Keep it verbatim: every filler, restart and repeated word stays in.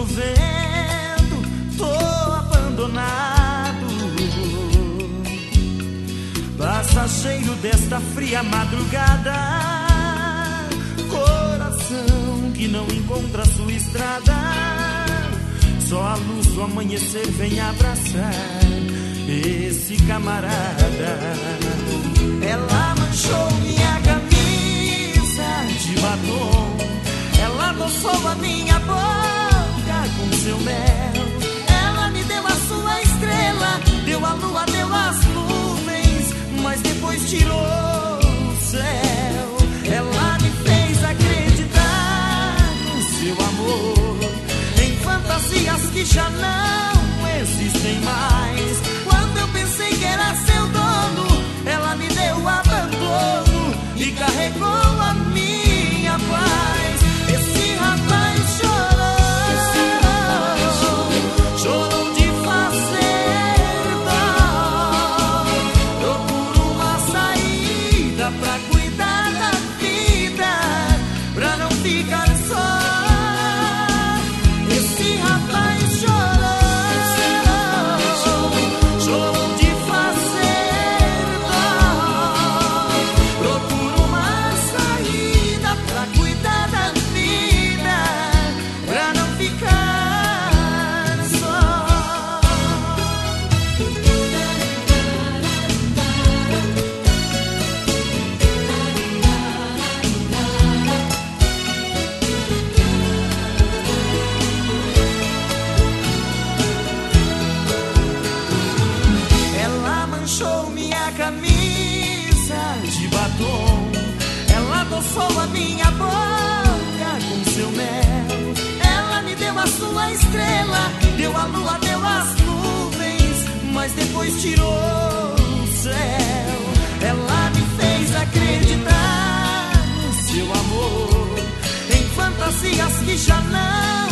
vento, tô abandonado, passageiro desta fria madrugada, coração que não encontra sua estrada, só a luz do amanhecer vem abraçar esse camarada. Ela manchou minha camisa de batom, ela adoçou a minha boca com seu mel, ela me deu a sua estrela, deu a lua, deu as nuvens, mas depois tirou o céu. Ela me fez acreditar no seu amor, em fantasias que já não existem mais. Quando eu pensei que era seu dono, ela me deu abandono e carregou a minha paz. Esse rapaz chorou, chorou de fazer dó. Procuro uma saída pra cuidar da vida, pra não ficar só. Esse rapaz adoçou a minha boca com seu mel, ela me deu a sua estrela, deu a lua, deu as nuvens, mas depois tirou o céu. Ela me fez acreditar no seu amor, em fantasias que já não